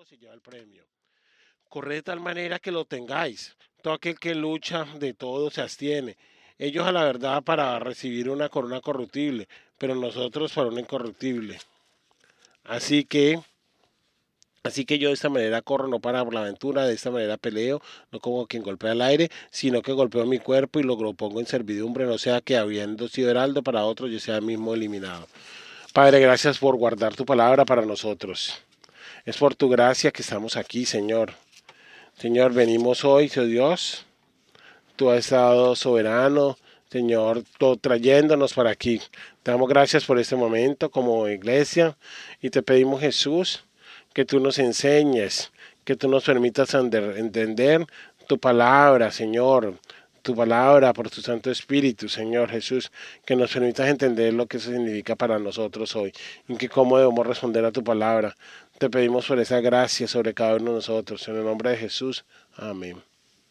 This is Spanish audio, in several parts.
se lleva el premio. Corred de tal manera que lo tengáis. Todo aquel que lucha de todo se abstiene. Ellos a la verdad para recibir una corona corruptible, pero nosotros para una incorruptible. Así que Así que yo de esta manera corro, no para la aventura, de esta manera peleo, no como quien golpea el aire, sino que golpeo mi cuerpo y lo pongo en servidumbre, no sea que habiendo sido heraldo para otros, yo sea mismo eliminado. Padre, gracias por guardar tu palabra para nosotros. Es por tu gracia que estamos aquí, Señor. Señor, venimos hoy, oh Dios, tú has estado soberano, Señor, todo trayéndonos para aquí. Te damos gracias por este momento como iglesia y te pedimos, Jesús, que tú nos enseñes, que tú nos permitas entender tu palabra, Señor, tu palabra por tu Santo Espíritu, Señor Jesús, que nos permitas entender lo que eso significa para nosotros hoy y que cómo debemos responder a tu palabra. Te pedimos por esa gracia sobre cada uno de nosotros, en el nombre de Jesús. Amén.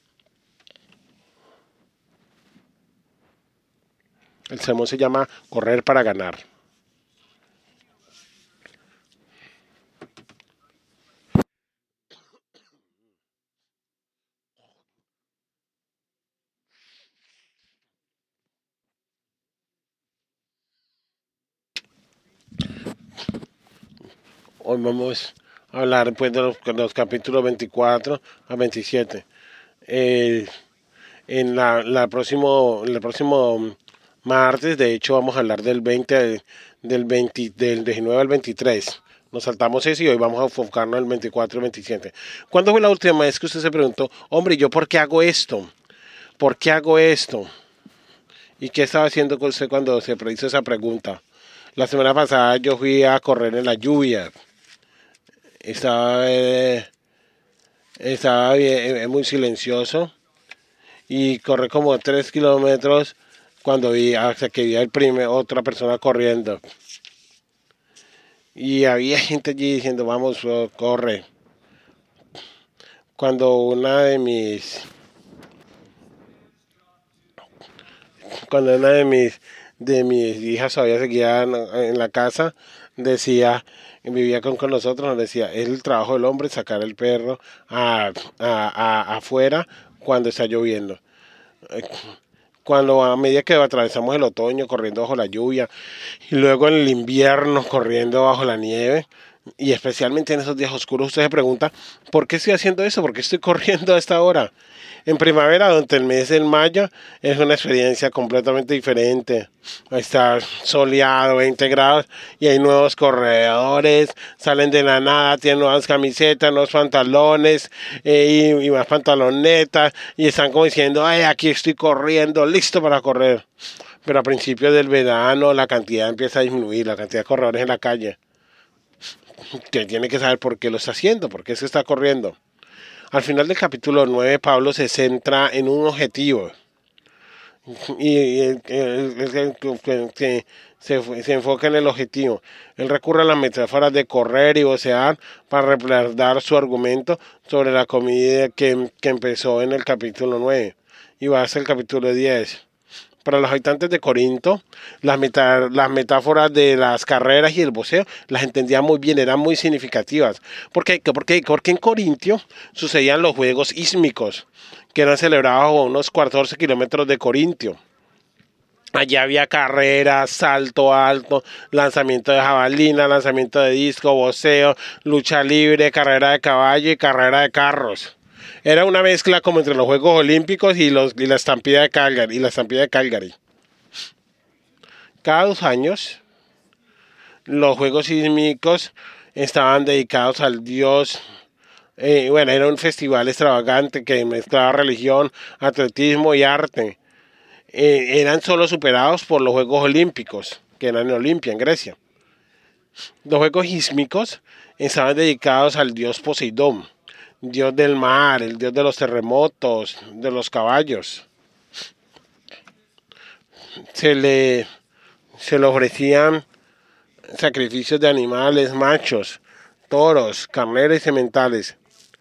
El sermón se llama Correr para ganar. Hoy vamos a hablar pues, de los capítulos 24 a 27. Eh, en el próximo martes, de hecho, vamos a hablar del 19 al 23. Nos saltamos eso y hoy vamos a enfocarnos en el 24 y 27. ¿Cuándo fue la última vez que usted se preguntó, hombre, ¿yo por qué hago esto? ¿Por qué hago esto? ¿Y qué estaba haciendo con usted cuando se hizo esa pregunta? La semana pasada yo fui a correr en la lluvia. Estaba, estaba bien, muy silencioso y corrí como 3 kilómetros cuando vi hasta que vi otra persona corriendo. Y había gente allí diciendo, vamos, corre. Cuando una de mis hijas todavía seguía en la casa, decía, vivía con nosotros, nos decía, es el trabajo del hombre sacar el perro afuera cuando está lloviendo. Cuando a medida que atravesamos el otoño corriendo bajo la lluvia y luego en el invierno corriendo bajo la nieve y especialmente en esos días oscuros, usted se pregunta, ¿por qué estoy haciendo eso? ¿Por qué estoy corriendo a esta hora? En primavera, durante el mes de mayo, es una experiencia completamente diferente. Está soleado, 20 grados, y hay nuevos corredores, salen de la nada, tienen nuevas camisetas, nuevos pantalones, y más pantalonetas, y están como diciendo, ay, aquí estoy corriendo, listo para correr. Pero a principios del verano la cantidad empieza a disminuir, la cantidad de corredores en la calle. Que tiene que saber por qué lo está haciendo, por qué se está corriendo. Al final del capítulo 9, Pablo se centra en un objetivo y se enfoca en el objetivo. Él recurre a las metáforas de correr y vocear para respaldar su argumento sobre la comida que empezó en el capítulo 9 y va hasta el capítulo 10. Para los habitantes de Corinto, las metáforas de las carreras y el voceo las entendían muy bien, eran muy significativas. ¿Por qué? Porque en Corintio sucedían los juegos ísmicos, que eran celebrados a unos 14 kilómetros de Corintio. Allá había carreras, salto alto, lanzamiento de jabalina, lanzamiento de disco, voceo, lucha libre, carrera de caballo y carrera de carros. Era una mezcla como entre los Juegos Olímpicos y la estampida de Calgary. Cada 2 años, los Juegos Sísmicos estaban dedicados al dios. Bueno, era un festival extravagante que mezclaba religión, atletismo y arte. Eran solo superados por los Juegos Olímpicos, que eran en Olimpia, en Grecia. Los Juegos Sísmicos estaban dedicados al dios Poseidón, dios del mar, el dios de los terremotos, de los caballos. Se le ofrecían sacrificios de animales machos, toros, carneros y sementales.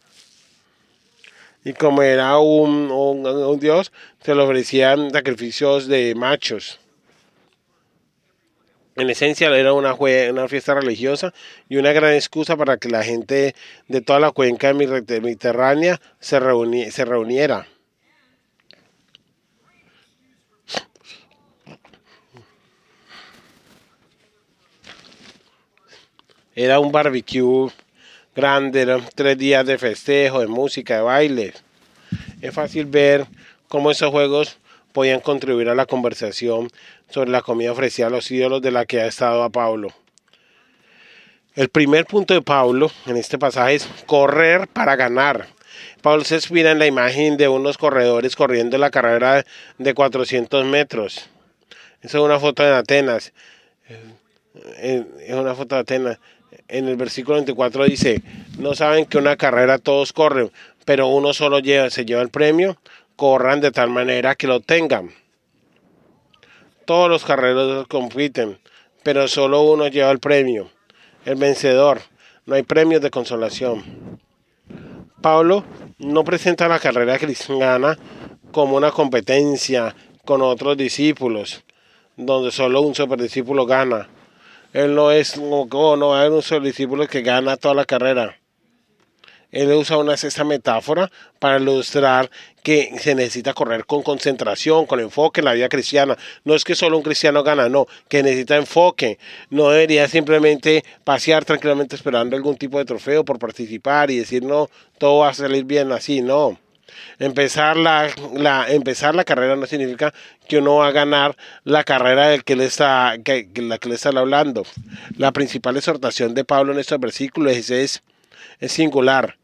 Y como era un dios, se le ofrecían sacrificios de machos. En esencia era una fiesta religiosa y una gran excusa para que la gente de toda la cuenca mediterránea se reuniera. Era un barbecue grande, eran 3 días de festejo, de música, de baile. Es fácil ver cómo esos juegos podían contribuir a la conversación sobre la comida ofrecida a los ídolos de la que ha estado a Pablo. El primer punto de Pablo en este pasaje es correr para ganar. Pablo se inspira en la imagen de unos corredores corriendo la carrera de 400 metros. Esa es una foto de Atenas. Es una foto de Atenas. En el versículo 24 dice, ¿no saben que una carrera todos corren, pero uno solo se lleva el premio? Corran de tal manera que lo tengan. Todos los carreros compiten, pero solo uno lleva el premio, el vencedor. No hay premios de consolación. Pablo no presenta la carrera cristiana como una competencia con otros discípulos, donde solo un superdiscípulo gana. Él no es, no hay un solo discípulo que gana toda la carrera. Él usa esta metáfora para ilustrar que se necesita correr con concentración, con enfoque en la vida cristiana. No es que solo un cristiano gana, no, que necesita enfoque. No debería simplemente pasear tranquilamente esperando algún tipo de trofeo por participar y decir, no, todo va a salir bien así, no. Empezar la carrera no significa que uno va a ganar la carrera del que le está hablando. La principal exhortación de Pablo en estos versículos es singular.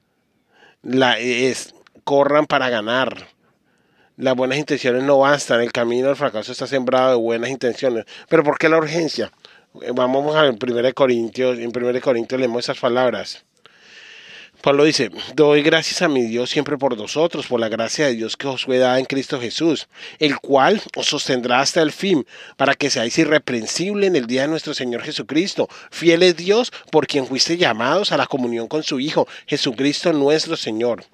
Corran para ganar. Las buenas intenciones no bastan. El camino al fracaso está sembrado de buenas intenciones. Pero ¿por qué la urgencia? Vamos a 1 Corintios. En 1 Corintios leemos esas palabras. Pablo dice, doy gracias a mi Dios siempre por vosotros, por la gracia de Dios que os fue dada en Cristo Jesús, el cual os sostendrá hasta el fin, para que seáis irreprensibles en el día de nuestro Señor Jesucristo. Fiel es Dios, por quien fuiste llamados a la comunión con su Hijo, Jesucristo nuestro Señor.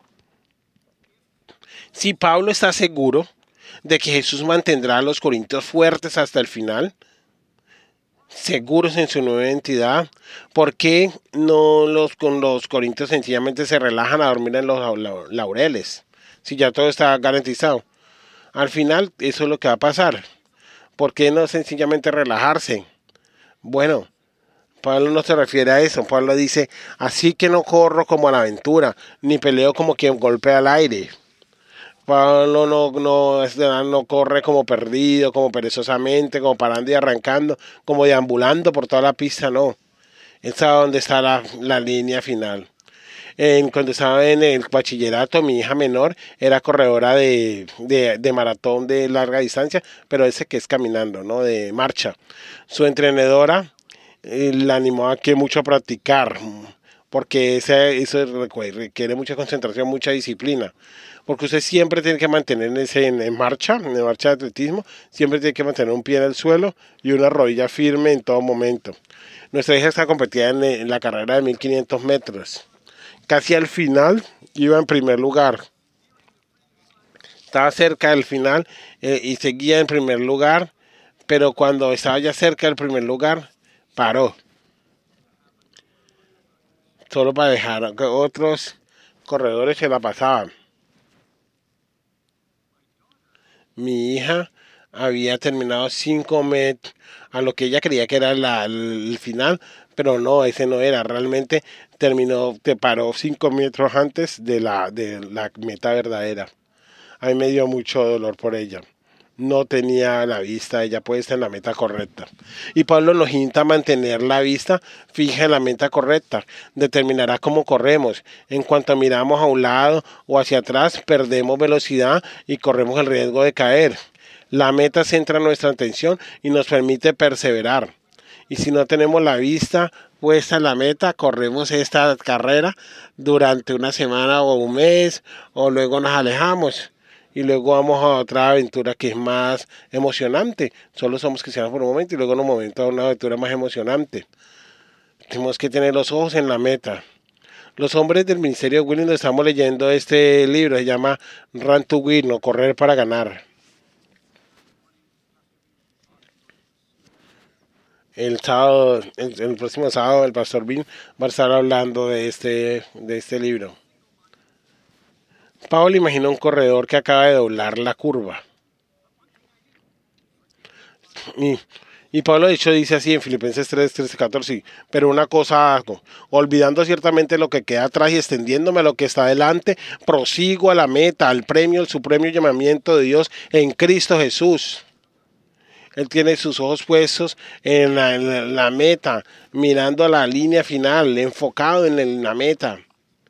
Si Pablo está seguro de que Jesús mantendrá a los corintios fuertes hasta el final, seguros en su nueva identidad, ¿por qué no con los corintios sencillamente se relajan a dormir en los laureles? Si ya todo está garantizado. Al final eso es lo que va a pasar. ¿Por qué no sencillamente relajarse? Bueno, Pablo no se refiere a eso. Pablo dice, así que no corro como a la aventura, ni peleo como quien golpea al aire. Pablo no corre como perdido, como perezosamente, como parando y arrancando, como deambulando por toda la pista, no. Él sabe dónde está la línea final. Cuando estaba en el bachillerato, mi hija menor era corredora de maratón de larga distancia, pero ese que es caminando, ¿no? De marcha. Su entrenadora la animó a que mucho a practicar, porque eso requiere mucha concentración, mucha disciplina. Porque usted siempre tiene que mantener en marcha de atletismo, siempre tiene que mantener un pie en el suelo y una rodilla firme en todo momento. Nuestra hija está competida en la carrera de 1500 metros. Casi al final iba en primer lugar. Estaba cerca del final y seguía en primer lugar, pero cuando estaba ya cerca del primer lugar, paró. Solo para dejar que otros corredores se la pasaban. Mi hija había terminado 5 metros a lo que ella creía que era el final, pero no, ese no era. Realmente paró 5 metros antes de la meta verdadera. A mí me dio mucho dolor por ella. No tenía la vista ella puesta en la meta correcta. Y Pablo nos insta a mantener la vista fija en la meta correcta. Determinará cómo corremos. En cuanto miramos a un lado o hacia atrás, perdemos velocidad y corremos el riesgo de caer. La meta centra nuestra atención y nos permite perseverar. Y si no tenemos la vista puesta en la meta, corremos esta carrera durante una semana o un mes, o luego nos alejamos. Y luego vamos a otra aventura que es más emocionante. Solo somos cristianos por un momento y luego en un momento a una aventura más emocionante. Tenemos que tener los ojos en la meta. Los hombres del ministerio de Willing, estamos leyendo este libro, se llama Run to Win, o Correr para Ganar. el próximo sábado, el pastor Bill va a estar hablando de este libro. Pablo imagina un corredor que acaba de doblar la curva. Y, y Pablo de hecho dice así en Filipenses 3, 13, 14, pero una cosa hago, olvidando ciertamente lo que queda atrás y extendiéndome a lo que está adelante, prosigo a la meta, al premio, el supremo llamamiento de Dios en Cristo Jesús. Él tiene sus ojos puestos en la meta, mirando a la línea final, enfocado en la meta.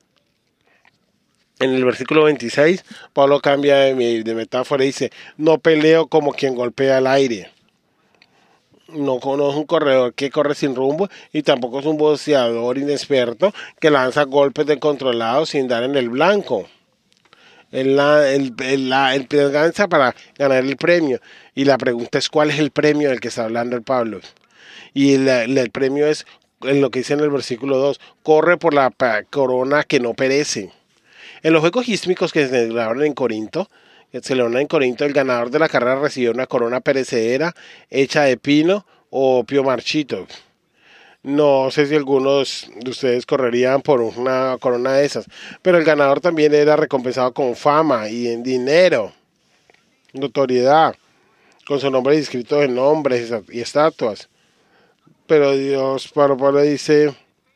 En el versículo 26, Pablo cambia de metáfora y dice, no peleo como quien golpea el aire. No es un corredor que corre sin rumbo y tampoco es un boxeador inexperto que lanza golpes descontrolados sin dar en el blanco. Él lanza para ganar el premio. Y la pregunta es, ¿cuál es el premio del que está hablando el Pablo? Y el premio es, en lo que dice en el versículo 2, corre por la corona que no perece. En los Juegos Ístmicos que se celebraron en Corinto, el ganador de la carrera recibió una corona perecedera hecha de pino o pio marchito. No sé si algunos de ustedes correrían por una corona de esas, pero el ganador también era recompensado con fama y en dinero, notoriedad, con su nombre inscrito en nombres y estatuas. Pero Pablo dice,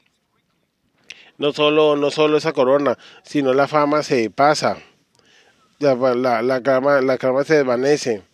no solo esa corona, sino la fama se pasa, la cama se desvanece.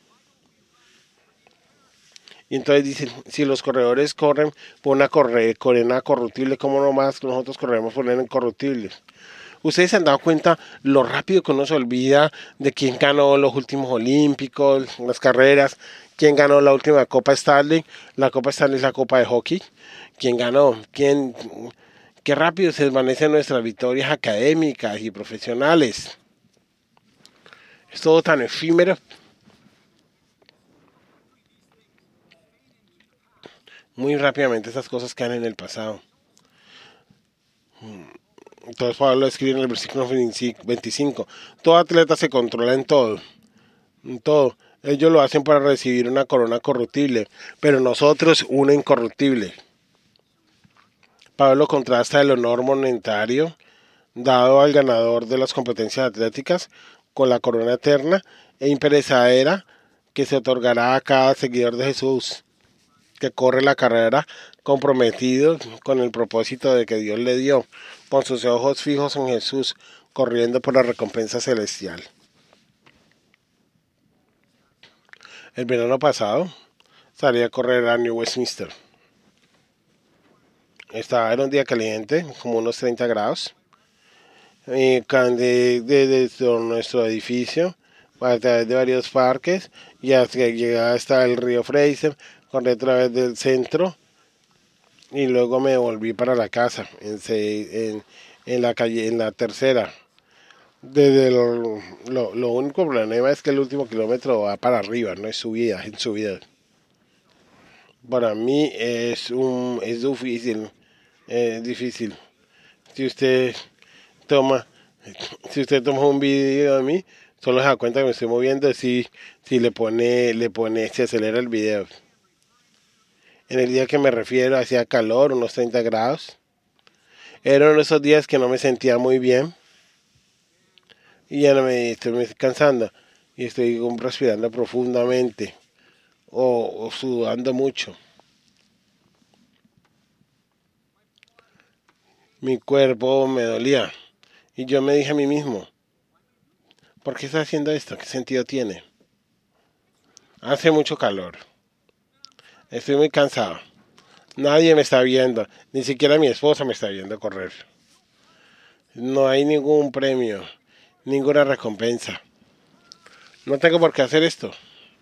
Y entonces dicen, si los corredores corren por una corona corruptible, ¿cómo nomás nosotros corremos por una incorruptible? ¿Ustedes se han dado cuenta lo rápido que uno se olvida de quién ganó los últimos olímpicos, las carreras? ¿Quién ganó la última Copa Stanley? La Copa Stanley es la Copa de Hockey. ¿Quién ganó? Qué rápido se desvanecen nuestras victorias académicas y profesionales. Es todo tan efímero. Muy rápidamente esas cosas quedan en el pasado. Entonces Pablo escribe en el versículo 25, todo atleta se controla en todo, en todo. Ellos lo hacen para recibir una corona corruptible, pero nosotros una incorruptible. Pablo contrasta el honor monetario dado al ganador de las competencias atléticas con la corona eterna e imperecedera que se otorgará a cada seguidor de Jesús que corre la carrera comprometido con el propósito de que Dios le dio, con sus ojos fijos en Jesús, corriendo por la recompensa celestial. El verano pasado salí a correr a New Westminster. Era un día caliente, como unos 30 grados. Desde nuestro edificio, a través de varios parques, y hasta que llegué hasta el río Fraser, corrí a través del centro y luego me volví para la casa en la calle, en la tercera. Lo único problema es que el último kilómetro va para arriba, no es subida, es subida. Para mí es difícil, difícil. Si usted toma, si usted toma un video de mí, solo se da cuenta que me estoy moviendo si se acelera el video. En el día que me refiero hacía calor, unos 30 grados. Eran esos días que no me sentía muy bien. Y ya no me estoy cansando. Y estoy respirando profundamente. O sudando mucho. Mi cuerpo me dolía. Y yo me dije a mí mismo, ¿por qué estás haciendo esto? ¿Qué sentido tiene? Hace mucho calor. Estoy muy cansado. Nadie me está viendo. Ni siquiera mi esposa me está viendo correr. No hay ningún premio. Ninguna recompensa. No tengo por qué hacer esto.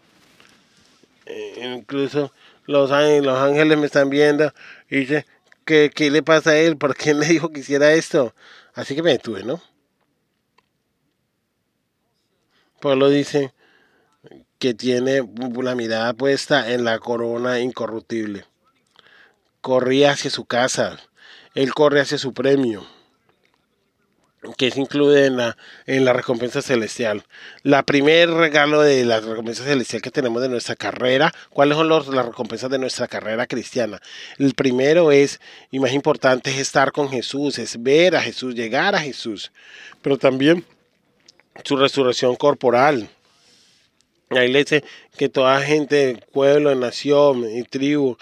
Incluso los ángeles me están viendo y dicen, ¿qué le pasa a él? ¿Por qué le dijo que hiciera esto? Así que me detuve, ¿no? Pablo dice que tiene la mirada puesta en la corona incorruptible. Corría hacia su casa. Él corre hacia su premio. que es incluida en la recompensa celestial. La primer regalo de la recompensa celestial que tenemos de nuestra carrera, ¿cuáles son las recompensas de nuestra carrera cristiana? El primero es, y más importante, es estar con Jesús, es ver a Jesús, llegar a Jesús, pero también su resurrección corporal. Ahí le dice que toda gente, pueblo, nación y tribu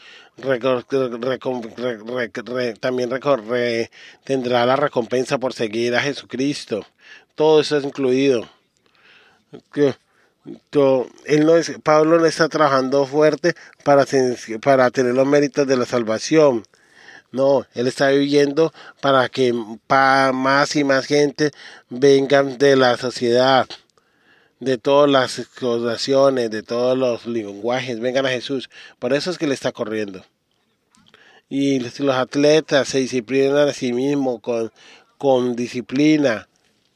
también tendrá la recompensa por seguir a Jesucristo. Todo eso es incluido. Que, él no es, Pablo no está trabajando fuerte para tener los méritos de la salvación. No, él está viviendo para que más y más gente vengan de la sociedad, de todas las naciones, de todos los lenguajes, vengan a Jesús. Por eso es que él está corriendo. Y los atletas se disciplinan a sí mismos con disciplina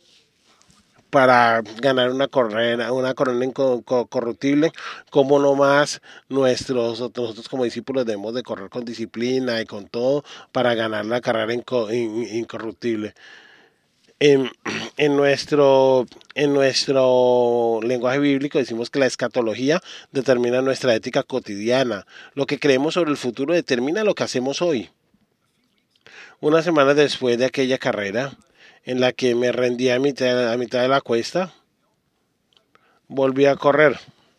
para ganar una corona incorruptible, como no más nosotros como discípulos debemos de correr con disciplina y con todo para ganar la carrera incorruptible. En, en nuestro lenguaje bíblico decimos que la escatología determina nuestra ética cotidiana. Lo que creemos sobre el futuro determina lo que hacemos hoy. Una semana después de aquella carrera, en la que me rendí a mitad de la cuesta, volví a correr.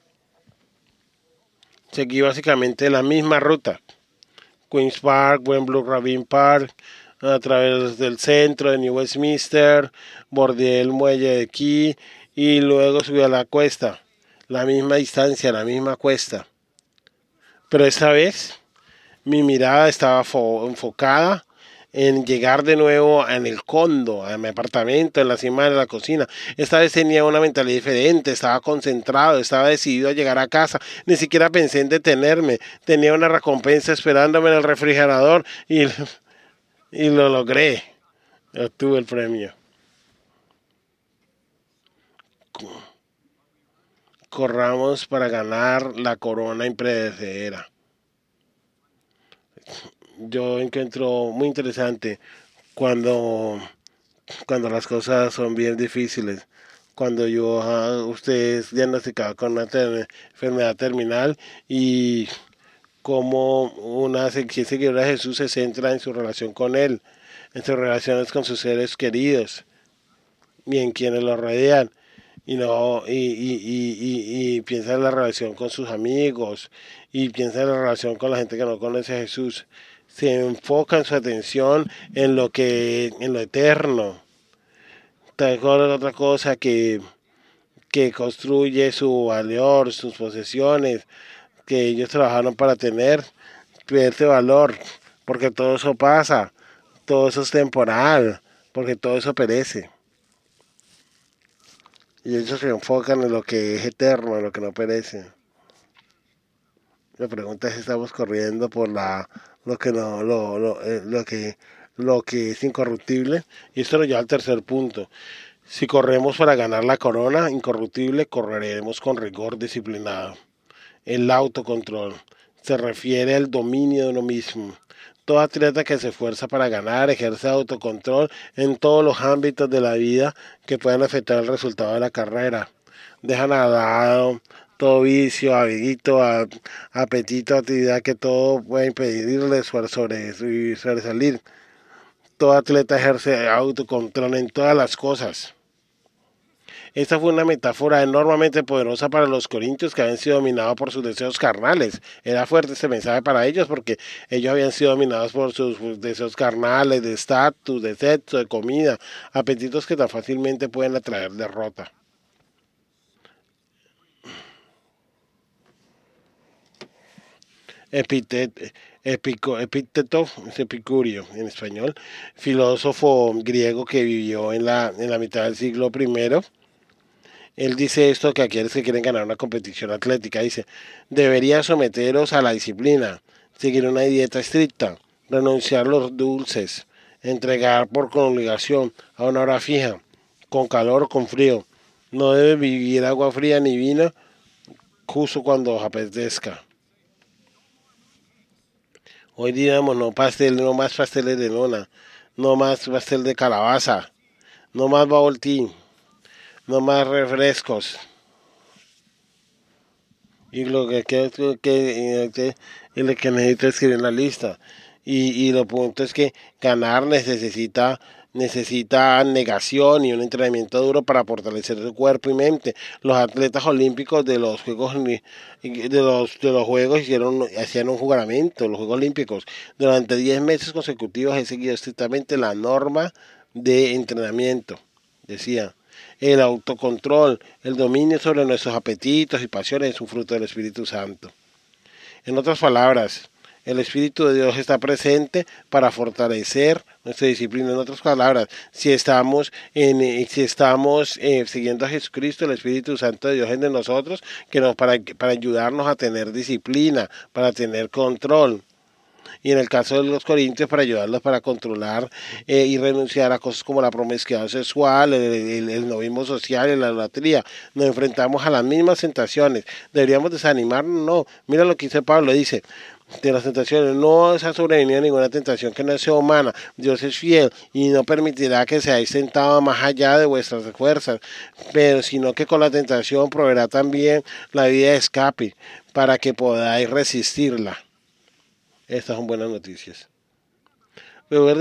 Seguí básicamente la misma ruta. Queen's Park, Wembley Rabin Park, a través del centro de New Westminster, bordeé el muelle de Key y luego subí a la cuesta. La misma distancia, la misma cuesta. Pero esta vez mi mirada estaba enfocada en llegar de nuevo en el condo, a mi apartamento, en la cima de la cocina. Esta vez tenía una mentalidad diferente, estaba concentrado, estaba decidido a llegar a casa. Ni siquiera pensé en detenerme. Tenía una recompensa esperándome en el refrigerador y lo logré. Obtuve el premio. Corramos para ganar la corona impredecedera. Yo encuentro muy interesante cuando, cuando las cosas son bien difíciles. Cuando usted es diagnosticado con una enfermedad terminal y como una seguidora de Jesús se centra en su relación con Él, en sus relaciones con sus seres queridos y en quienes lo rodean. Y no y piensa en la relación con sus amigos y piensa en la relación con la gente que no conoce a Jesús. Se enfoca en su atención en lo eterno. Tal cual otra cosa que construye su valor, sus posesiones que ellos trabajaron para tener, pierde valor, porque todo eso pasa, todo eso es temporal, porque todo eso perece. Y ellos se enfocan en lo que es eterno, en lo que no perece. La pregunta es si estamos corriendo por lo que no, lo que es incorruptible. Y esto nos lleva al tercer punto. Si corremos para ganar la corona incorruptible, correremos con rigor disciplinado. El autocontrol se refiere al dominio de uno mismo. Todo atleta que se esfuerza para ganar ejerce autocontrol en todos los ámbitos de la vida que puedan afectar el resultado de la carrera. Dejan al lado todo vicio, apetito, actividad que todo puede impedirle sobresalir. Todo atleta ejerce autocontrol en todas las cosas. Esta fue una metáfora enormemente poderosa para los corintios que habían sido dominados por sus deseos carnales. Era fuerte este mensaje para ellos porque ellos habían sido dominados por sus deseos carnales, de estatus, de sexo, de comida, apetitos que tan fácilmente pueden atraer derrota. Epíteto, es Epicurio en español, filósofo griego que vivió en la mitad del siglo primero. Él dice esto que aquellos que quieren ganar una competición atlética, dice, debería someteros a la disciplina, seguir una dieta estricta, renunciar a los dulces, entregar por obligación a una hora fija, con calor o con frío. No debe vivir agua fría ni vino justo cuando os apetezca. Hoy digamos no más pasteles de lona, no más pastel de calabaza, no más bubble tea, no más refrescos. Y lo y lo que necesita es escribir en la lista. Y lo punto es que ganar necesita negación y un entrenamiento duro para fortalecer su cuerpo y mente. Los atletas olímpicos de los juegos hacían un juramento, los Juegos Olímpicos. Durante 10 meses consecutivos he seguido estrictamente la norma de entrenamiento, decía. El autocontrol, el dominio sobre nuestros apetitos y pasiones es un fruto del Espíritu Santo. En otras palabras, el Espíritu de Dios está presente para fortalecer nuestra disciplina. En otras palabras, si estamos siguiendo a Jesucristo, el Espíritu Santo de Dios es de nosotros, para ayudarnos a tener disciplina, para tener control. Y en el caso de los corintios, para ayudarlos para controlar y renunciar a cosas como la promiscuidad sexual, el novismo social y la idolatría. Nos enfrentamos a las mismas tentaciones. ¿Deberíamos desanimarnos? No. Mira lo que dice Pablo, dice: de las tentaciones, no os ha sobrevenido ninguna tentación que no sea humana. Dios es fiel y no permitirá que seáis tentados más allá de vuestras fuerzas, pero sino que con la tentación proveerá también la vía de escape para que podáis resistirla. Estas son buenas noticias. Luego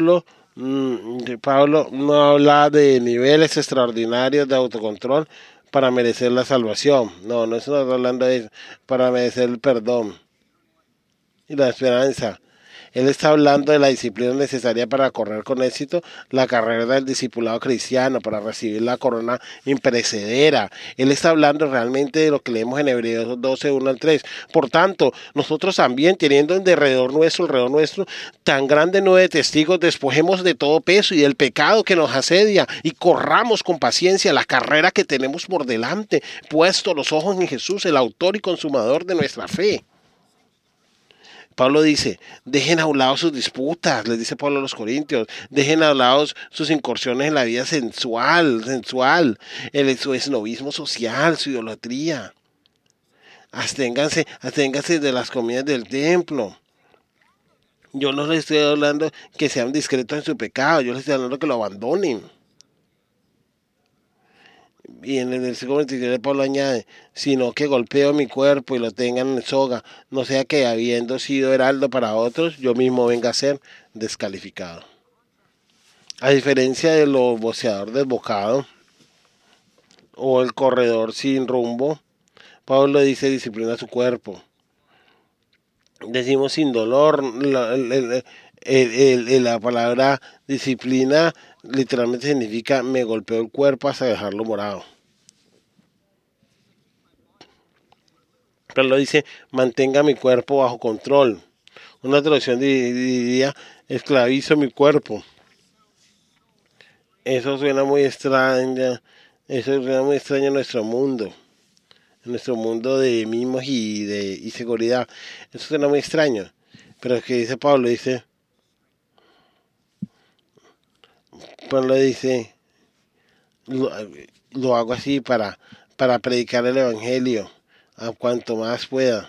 Pablo no habla de niveles extraordinarios de autocontrol para merecer la salvación. No, no está hablando de eso, para merecer el perdón y la esperanza. Él está hablando de la disciplina necesaria para correr con éxito la carrera del discipulado cristiano, para recibir la corona imperecedera. Él está hablando realmente de lo que leemos en Hebreos 12, 1 al 3. Por tanto, nosotros también, teniendo alrededor nuestro, tan grande nube de testigos, despojemos de todo peso y del pecado que nos asedia y corramos con paciencia la carrera que tenemos por delante, puesto los ojos en Jesús, el autor y consumador de nuestra fe. Pablo dice: dejen a un lado sus disputas, les dice Pablo a los Corintios, dejen a un lado sus incursiones en la vida sensual, el esnovismo social, su idolatría. Absténganse de las comidas del templo. Yo no les estoy hablando que sean discretos en su pecado, yo les estoy hablando que lo abandonen. Y en el versículo 23 Pablo añade: sino que golpeo mi cuerpo y lo tengan en soga, no sea que habiendo sido heraldo para otros, yo mismo venga a ser descalificado. A diferencia de los boxeador desbocado o el corredor sin rumbo, Pablo dice: disciplina su cuerpo. Decimos sin dolor. La palabra disciplina literalmente significa me golpeo el cuerpo hasta dejarlo morado. Pero dice: mantenga mi cuerpo bajo control. Una traducción diría: esclavizo mi cuerpo. Eso suena muy extraño. Eso suena muy extraño en nuestro mundo. En nuestro mundo de mimos y seguridad. Eso suena muy extraño. Pero es que dice Pablo, lo hago así para predicar el evangelio a cuanto más pueda.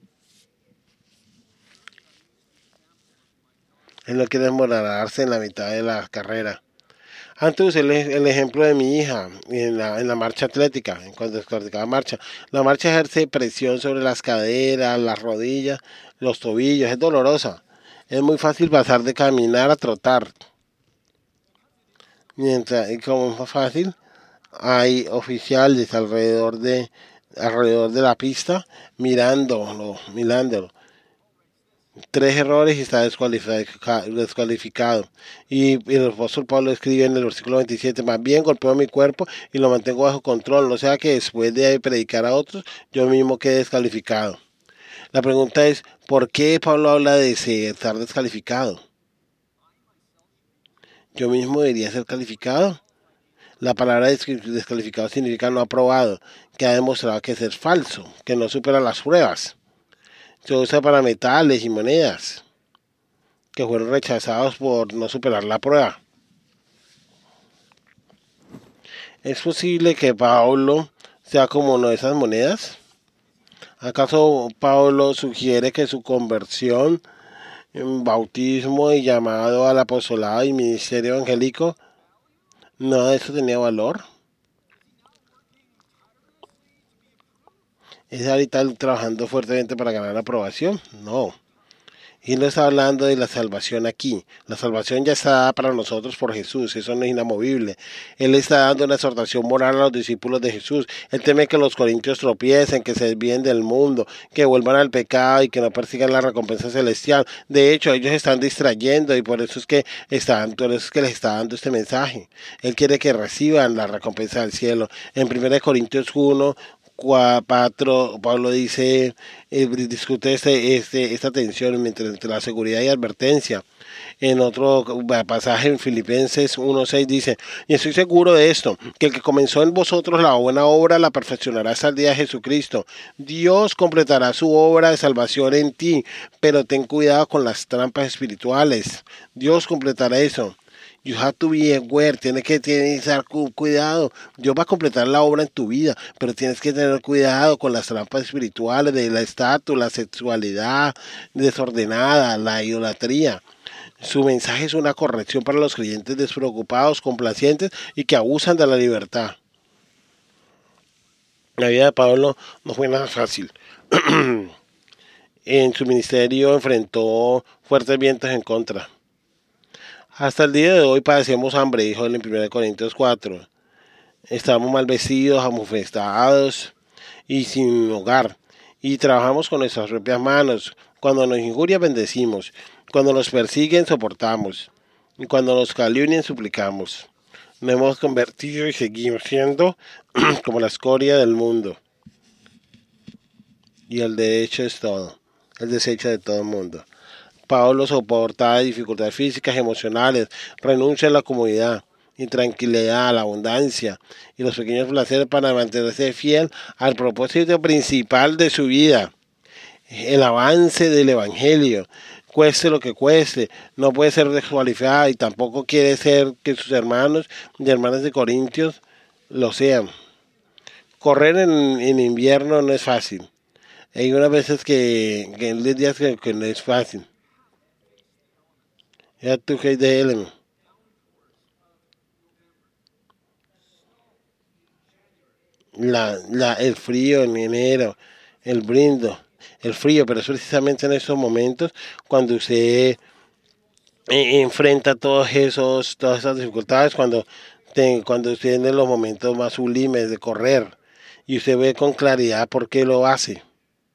Él no quiere desmoralizarse en la mitad de la carrera. Antes usé el ejemplo de mi hija en la marcha atlética, en cuanto practicaba marcha. La marcha ejerce presión sobre las caderas, las rodillas, los tobillos, es dolorosa. Es muy fácil pasar de caminar a trotar. Y como es más fácil, hay oficiales alrededor de la pista mirándolo. 3 errores y está descualificado. Y el apóstol Pablo escribe en el versículo 27: más bien golpeo mi cuerpo y lo mantengo bajo control, no sea que después de predicar a otros, yo mismo quede descalificado. La pregunta es: ¿por qué Pablo habla de estar descalificado? Yo mismo debería ser calificado. La palabra descalificado significa no aprobado, que ha demostrado que es falso, que no supera las pruebas. Se usa para metales y monedas que fueron rechazados por no superar la prueba. ¿Es posible que Pablo sea como una de esas monedas? ¿Acaso Pablo sugiere que su conversión, bautismo y llamado al apostolado y ministerio evangélico Nada de eso tenía valor. ¿Es ahorita trabajando fuertemente para ganar la aprobación? No. Y no está hablando de la salvación aquí. La salvación ya está dada para nosotros por Jesús. Eso no es inamovible. Él está dando una exhortación moral a los discípulos de Jesús. Él teme que los corintios tropiecen, que se desvíen del mundo, que vuelvan al pecado y que no persigan la recompensa celestial. De hecho, ellos están distrayendo y por eso es que les está dando este mensaje. Él quiere que reciban la recompensa del cielo. En 1 Corintios 1, 4, Pablo dice, discute esta tensión entre la seguridad y advertencia. En otro pasaje en Filipenses 1:6 dice, y estoy seguro de esto, que el que comenzó en vosotros la buena obra la perfeccionará hasta el día de Jesucristo. Dios completará su obra de salvación en ti, pero ten cuidado con las trampas espirituales. Dios completará eso. You have to be aware, tienes que tener cuidado. Dios va a completar la obra en tu vida, pero tienes que tener cuidado con las trampas espirituales de la estatua, la sexualidad desordenada, la idolatría. Su mensaje es una corrección para los creyentes despreocupados, complacientes y que abusan de la libertad. La vida de Pablo no fue nada fácil. En su ministerio enfrentó fuertes vientos en contra. Hasta el día de hoy padecemos hambre, dijo él en 1 Corintios 4. Estamos mal vestidos, amofestados y sin hogar. Y trabajamos con nuestras propias manos. Cuando nos injurian, bendecimos. Cuando nos persiguen, soportamos. Y cuando nos calumnian, suplicamos. Nos hemos convertido y seguimos siendo como la escoria del mundo. Y el derecho es todo. El desecho de todo el mundo. Pablo soportaba dificultades físicas y emocionales, renuncia a la comodidad, intranquilidad, a la abundancia y los pequeños placeres para mantenerse fiel al propósito principal de su vida, el avance del Evangelio. Cueste lo que cueste, no puede ser descualificado y tampoco quiere ser que sus hermanos y hermanas de Corintios lo sean. Correr en invierno no es fácil. Hay unas veces que en días que no es fácil. Ya tú que de él. El frío en enero, el frío, pero es precisamente en esos momentos cuando usted enfrenta todas esas dificultades, cuando usted tiene los momentos más sublimes de correr y usted ve con claridad por qué lo hace.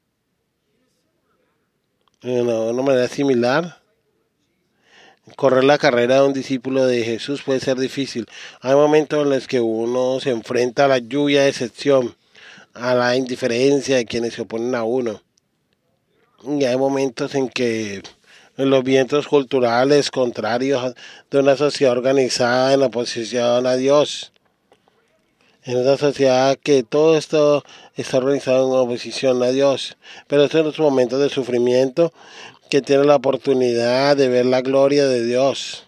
De una manera similar, correr la carrera de un discípulo de Jesús puede ser difícil. Hay momentos en los que uno se enfrenta a la lluvia de excepción, a la indiferencia de quienes se oponen a uno. Y hay momentos en que los vientos culturales contrarios de una sociedad organizada en oposición a Dios, en una sociedad que todo esto está organizado en oposición a Dios, pero estos son los momentos de sufrimiento que tiene la oportunidad de ver la gloria de Dios.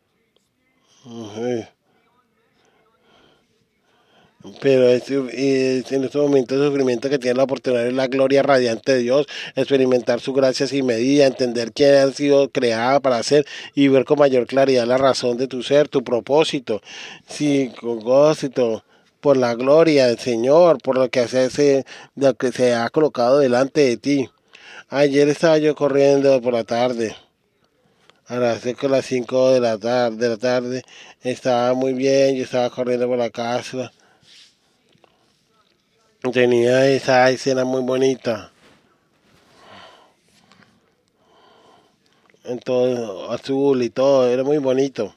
Pero en estos momentos de sufrimiento que tiene la oportunidad de ver la gloria radiante de Dios, experimentar su gracia sin medida, entender quién ha sido creada para hacer y ver con mayor claridad la razón de tu ser, tu propósito, sí, con gozo por la gloria del Señor, por lo que se ha colocado delante de ti. Ayer estaba yo corriendo por la tarde, a las 5 de la tarde, estaba muy bien, yo estaba corriendo por la casa, tenía esa escena muy bonita, en todo azul y todo, era muy bonito.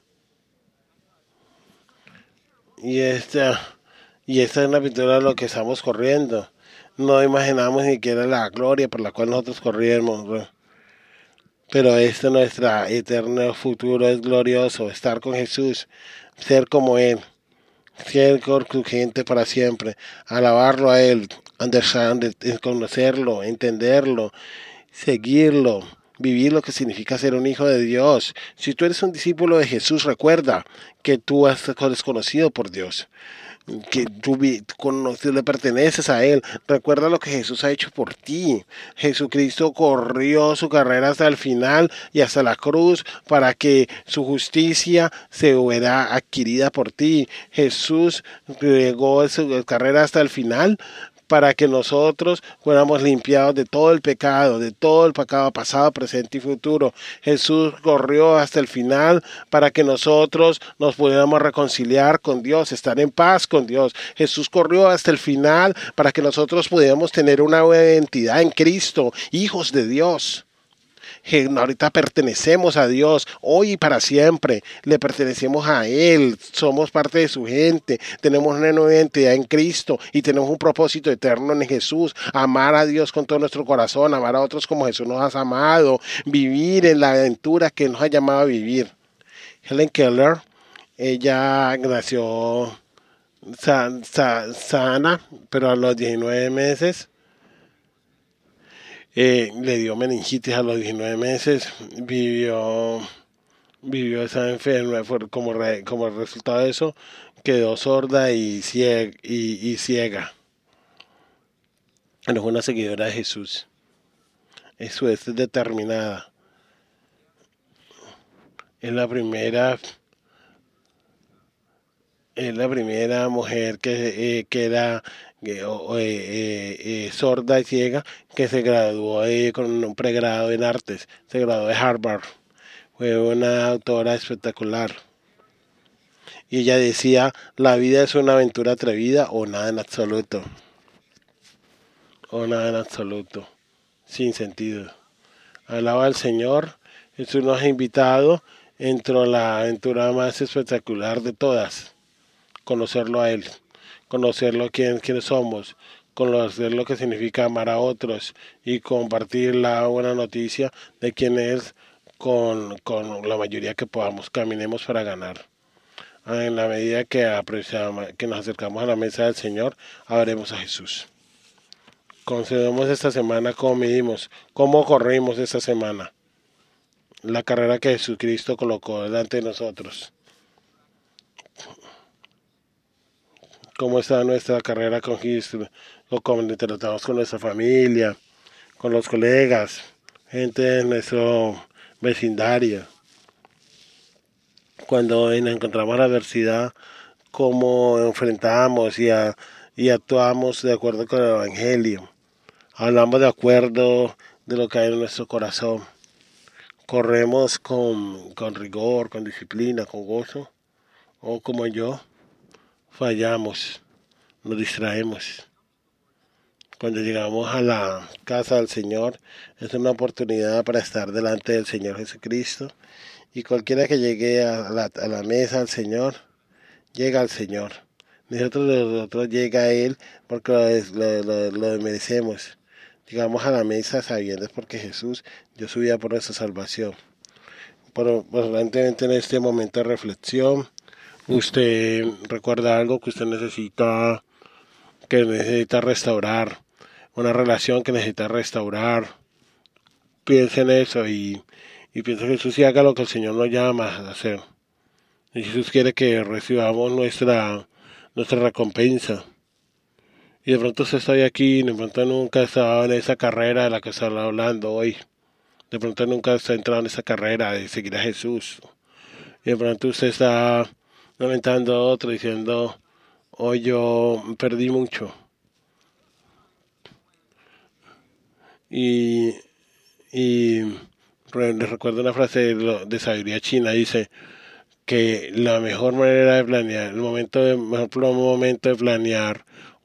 Y esta es una pintura de lo que estamos corriendo. No imaginamos ni siquiera la gloria por la cual nosotros corríamos, ¿no? Pero este nuestro eterno futuro es glorioso, estar con Jesús, ser como Él, ser con su gente para siempre, alabarlo a Él, conocerlo, entenderlo, seguirlo, vivir lo que significa ser un hijo de Dios. Si tú eres un discípulo de Jesús, recuerda que tú eres conocido por Dios, que tú le perteneces a Él. Recuerda lo que Jesús ha hecho por ti. Jesucristo corrió su carrera hasta el final y hasta la cruz para que su justicia se hubiera adquirida por ti. Jesús llegó su carrera hasta el final para que nosotros fuéramos limpiados de todo el pecado pasado, presente y futuro. Jesús corrió hasta el final para que nosotros nos pudiéramos reconciliar con Dios, estar en paz con Dios. Jesús corrió hasta el final para que nosotros pudiéramos tener una nueva identidad en Cristo, hijos de Dios. Ahorita pertenecemos a Dios, hoy y para siempre, le pertenecemos a Él, somos parte de su gente, tenemos una nueva identidad en Cristo y tenemos un propósito eterno en Jesús, amar a Dios con todo nuestro corazón, amar a otros como Jesús nos ha amado, vivir en la aventura que nos ha llamado a vivir. Helen Keller, ella nació sana, pero a los 19 meses le dio meningitis a los 19 meses, vivió esa enfermedad, como resultado de eso, quedó sorda y ciega. No es una seguidora de Jesús. Eso es determinada. Es la primera mujer que era sorda y ciega, que se graduó con un pregrado en artes, se graduó de Harvard. Fue una autora espectacular. Y ella decía, la vida es una aventura atrevida o nada en absoluto. O nada en absoluto. Sin sentido. Alaba al Señor. Jesús nos ha invitado. Entró la aventura más espectacular de todas. Conocerlo a Él. Conocerlo quiénes somos. Conocer lo que significa amar a otros. Y compartir la buena noticia de quién es con la mayoría que podamos. Caminemos para ganar. En la medida que nos acercamos a la mesa del Señor, veremos a Jesús. Concedemos esta semana cómo medimos, cómo corrimos esta semana. La carrera que Jesucristo colocó delante de nosotros. Cómo está nuestra carrera con Cristo, o cómo tratamos con nuestra familia, con los colegas, gente de nuestro vecindario. Cuando encontramos la adversidad, cómo enfrentamos y actuamos de acuerdo con el Evangelio. Hablamos de acuerdo de lo que hay en nuestro corazón. Corremos con rigor, con disciplina, con gozo. O como yo, fallamos, nos distraemos. Cuando llegamos a la casa del Señor, es una oportunidad para estar delante del Señor Jesucristo. Y cualquiera que llegue a la mesa del Señor, llega al Señor. Nosotros llega a Él porque lo merecemos. Llegamos a la mesa sabiendo porque Jesús dio su vida por nuestra salvación. Probablemente en este momento de reflexión, usted recuerda algo que usted necesita restaurar, una relación que necesita restaurar. Piense en eso y piense que Jesús y haga lo que el Señor nos llama a hacer. Y Jesús quiere que recibamos nuestra recompensa. Y de pronto usted está aquí, de pronto nunca estaba en esa carrera de la que está hablando hoy. De pronto nunca está entrado en esa carrera de seguir a Jesús. Y de pronto usted está lamentando a otro diciendo, hoy yo perdí mucho. Y les recuerdo una frase de sabiduría china, dice que la mejor manera de planear, mejor momento de planear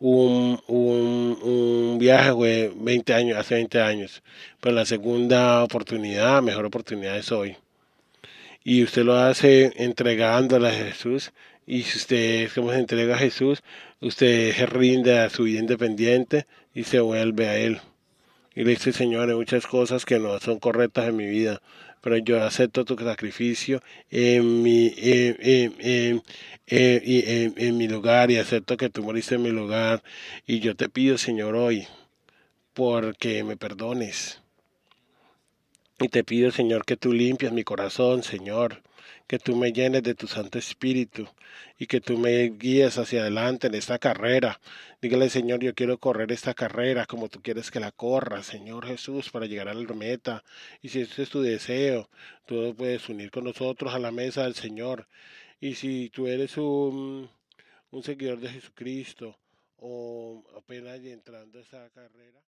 un viaje fue hace 20 años, pero la segunda oportunidad, mejor oportunidad es hoy. Y usted lo hace entregándole a Jesús, y si usted como se entrega a Jesús, usted se rinde a su vida independiente y se vuelve a Él. Y le dice, Señor, hay muchas cosas que no son correctas en mi vida, pero yo acepto tu sacrificio en mi lugar y acepto que tú moriste en mi lugar. Y yo te pido, Señor, hoy, porque me perdones. Y te pido, Señor, que tú limpies mi corazón, Señor, que tú me llenes de tu Santo Espíritu y que tú me guíes hacia adelante en esta carrera. Dígale, Señor, yo quiero correr esta carrera como tú quieres que la corra, Señor Jesús, para llegar a la meta. Y si ese es tu deseo, tú puedes unir con nosotros a la mesa del Señor. Y si tú eres un seguidor de Jesucristo o apenas entrando a esa carrera,